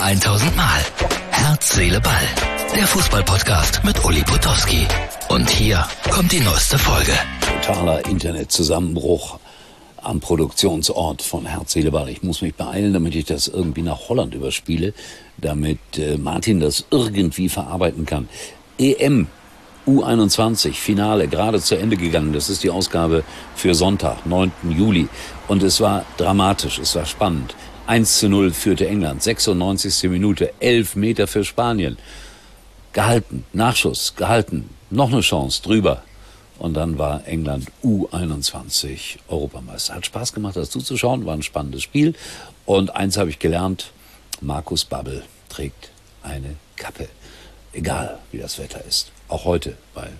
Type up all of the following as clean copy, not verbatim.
1000 Mal. Herz, Seele, Ball. Der Fußballpodcast mit Uli Potowski. Und hier kommt die neueste Folge. Totaler Internetzusammenbruch am Produktionsort von Herz, Seele, Ball. Ich muss mich beeilen, damit ich das irgendwie nach Holland überspiele, damit Martin das irgendwie verarbeiten kann. EM U21 Finale gerade zu Ende gegangen. Das ist die Ausgabe für Sonntag, 9. Juli. Und es war dramatisch, es war spannend. 1:0 führte England, 96. Minute, 11 Meter für Spanien. Gehalten, Nachschuss, gehalten, noch eine Chance, drüber. Und dann war England U21 Europameister. Hat Spaß gemacht, das zuzuschauen, war ein spannendes Spiel. Und eins habe ich gelernt, Markus Babbel trägt eine Kappe. Egal, wie das Wetter ist. Auch heute bei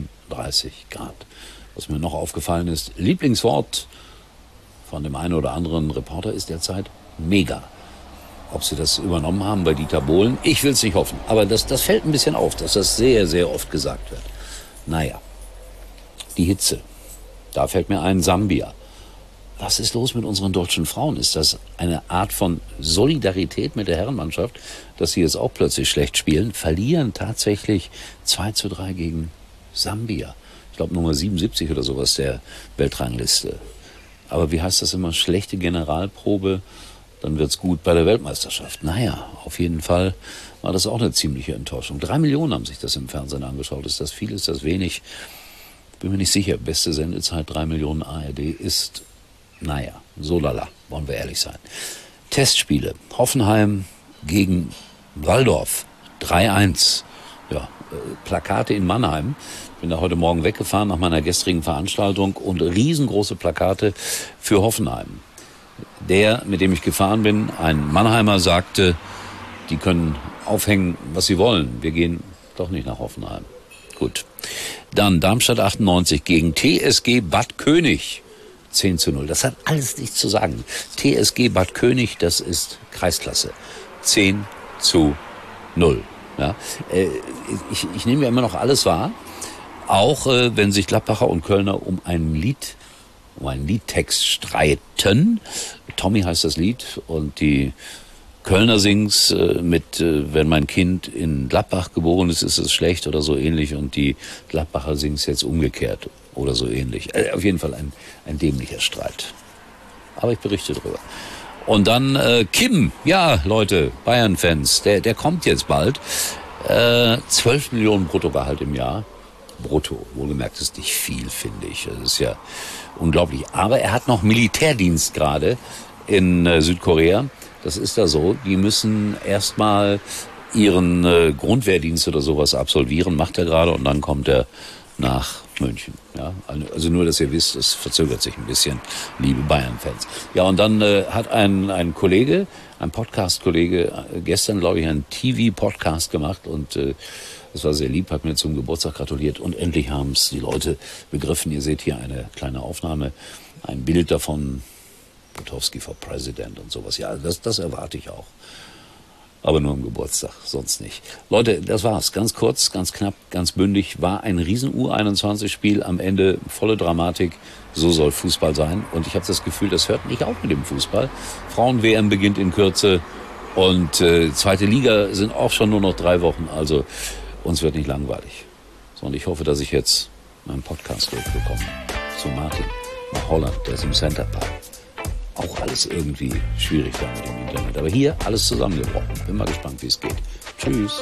35 Grad. Was mir noch aufgefallen ist, Lieblingswort von dem einen oder anderen Reporter ist derzeit mega. Ob sie das übernommen haben bei Dieter Bohlen, ich will es nicht hoffen. Aber das fällt ein bisschen auf, dass das sehr, sehr oft gesagt wird. Naja, die Hitze. Da fällt mir ein, Sambia. Was ist los mit unseren deutschen Frauen? Ist das eine Art von Solidarität mit der Herrenmannschaft, dass sie jetzt auch plötzlich schlecht spielen? Verlieren tatsächlich 2:3 gegen Sambia. Ich glaube Nummer 77 oder sowas der Weltrangliste. Aber wie heißt das immer? Schlechte Generalprobe, dann wird's gut bei der Weltmeisterschaft. Naja, auf jeden Fall war das auch eine ziemliche Enttäuschung. 3 Millionen haben sich das im Fernsehen angeschaut. Ist das viel, ist das wenig? Bin mir nicht sicher. Beste Sendezeit 3 Millionen ARD ist... Naja, so lala, wollen wir ehrlich sein. Testspiele. Hoffenheim gegen Walldorf. 3:1. Ja, Plakate in Mannheim. Bin da heute Morgen weggefahren nach meiner gestrigen Veranstaltung und riesengroße Plakate für Hoffenheim. Der, mit dem ich gefahren bin, ein Mannheimer, sagte, die können aufhängen, was sie wollen. Wir gehen doch nicht nach Hoffenheim. Gut. Dann Darmstadt 98 gegen TSG Bad König. 10:0. Das hat alles nichts zu sagen. TSG Bad König, das ist Kreisklasse. 10:0. Ja, ich nehme ja immer noch alles wahr. Auch wenn sich Gladbacher und Kölner um einen Liedtext streiten. Tommy heißt das Lied und die Kölner singen's mit wenn mein Kind in Gladbach geboren ist, ist es schlecht oder so ähnlich, und die Gladbacher singen's jetzt umgekehrt oder so ähnlich. Auf jeden Fall ein dämlicher Streit. Aber ich berichte drüber. Und dann Kim, ja Leute, Bayern-Fans, der kommt jetzt bald. 12 Millionen Bruttogehalt im Jahr. Brutto, wohlgemerkt ist nicht viel, finde ich. Das ist ja unglaublich. Aber er hat noch Militärdienst gerade in Südkorea. Das ist da so. Die müssen erstmal ihren Grundwehrdienst oder sowas absolvieren. Macht er gerade, und dann kommt er nach München. Ja, also nur, dass ihr wisst, es verzögert sich ein bisschen, liebe Bayern-Fans. Ja, und dann hat ein Kollege, ein Podcast-Kollege, gestern, glaube ich, einen TV-Podcast gemacht, und das war sehr lieb, hat mir zum Geburtstag gratuliert, und endlich haben es die Leute begriffen. Ihr seht hier eine kleine Aufnahme, ein Bild davon, Potowski for President und sowas. Ja, das erwarte ich auch. Aber nur am Geburtstag, sonst nicht. Leute, das war's. Ganz kurz, ganz knapp, ganz bündig. War ein riesen U21-Spiel. Am Ende volle Dramatik. So soll Fußball sein. Und ich habe das Gefühl, das hört nicht auf mit dem Fußball. Frauen-WM beginnt in Kürze. Und zweite Liga sind auch schon nur noch 3 Wochen. Also uns wird nicht langweilig. So, und ich hoffe, dass ich jetzt meinen Podcast durchbekomme. Zu Martin nach Holland, der ist im Center Park. Auch alles irgendwie schwierig da mit dem Internet. Aber hier alles zusammengebrochen. Bin mal gespannt, wie es geht. Tschüss.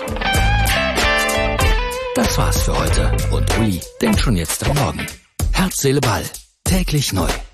Das war's für heute. Und Uli denkt schon jetzt am Morgen. Herz, Seele, Ball. Täglich neu.